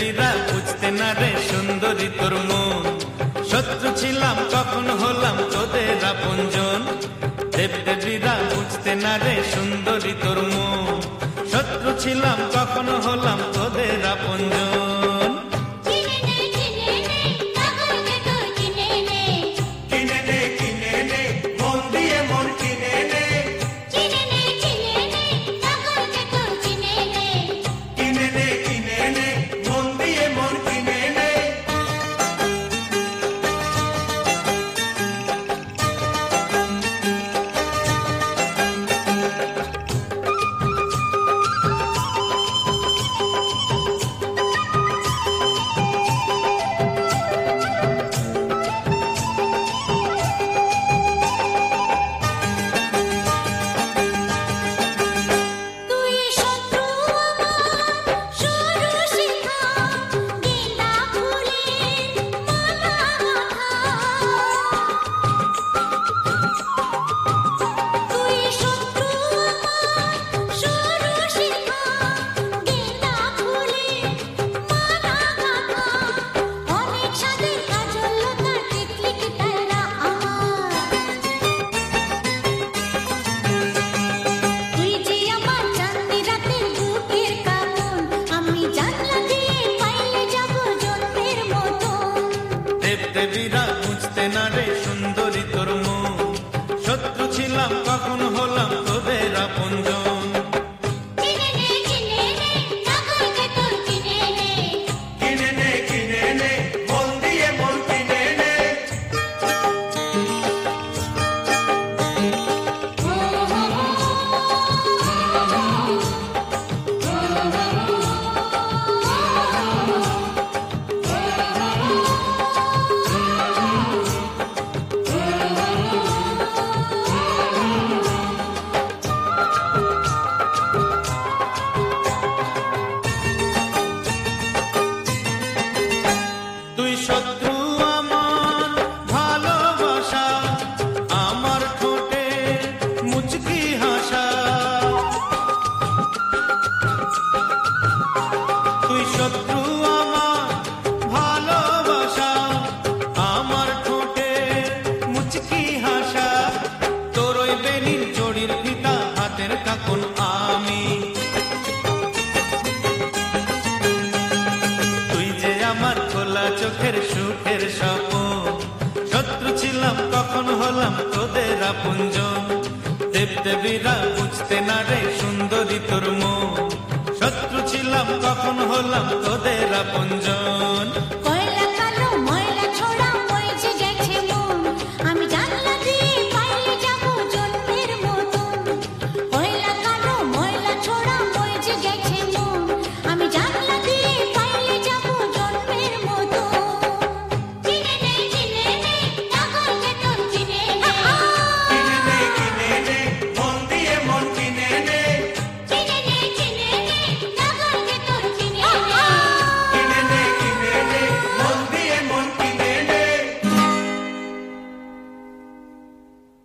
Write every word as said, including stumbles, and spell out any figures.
দেবদেবীরা বুঝতে না রে সুন্দরী তোর মন, শত্রু ছিলাম কখন হলাম তোদের আপনজন। দেবদেবীরা বুঝতে না রে সুন্দরী তোর মন, শত্রু ছিলাম কখন হলাম তোদের আপনজন। দেবদেবীরা বুঝতে না রে সুন্দরী তোর মন, শত্রু ছিলাম কখন হলাম তোদের আপনজন। তুই শত্রু আমার ভালোবাসা, আমার ঠোঁটে মুচকি হাসা। তুই শত্রু আমার ভালোবাসা, আমার ঠোঁটে মুচকি হাসা। তোর ওই বেনির জড়ির ফিতা হাতের কাকন আমি। আমার খোলা চোখের সুখের স্বপন, শত্রু ছিলাম কখন হলাম তোদের আপনজন। দেবদেবীরা বুঝতে না রে সুন্দরী তোর মন, শত্রু ছিলাম কখন হলাম তোদের আপনজন।